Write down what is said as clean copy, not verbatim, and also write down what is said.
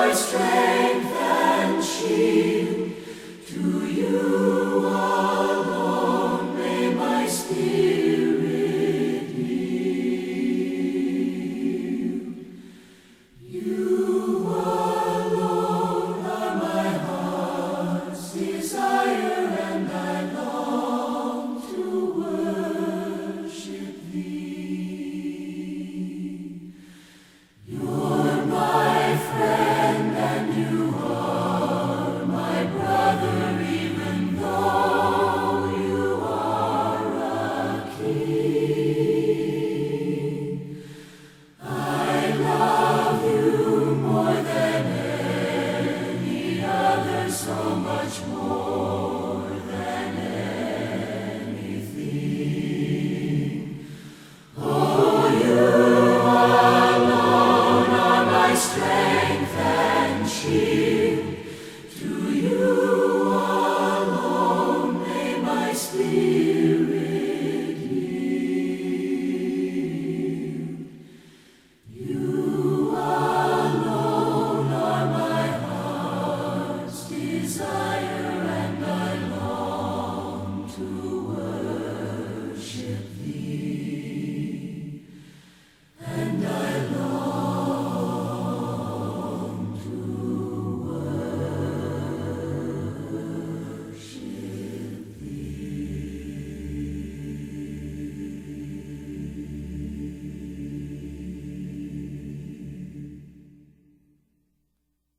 my strength and shield. To you alone may my spirit yield. You alone are my heart's desire, and I long to worship thee. You're my friend and you are my brother, even though you are a king. I love you more than any other, so much more than anything. Oh, you alone are my strength and shield.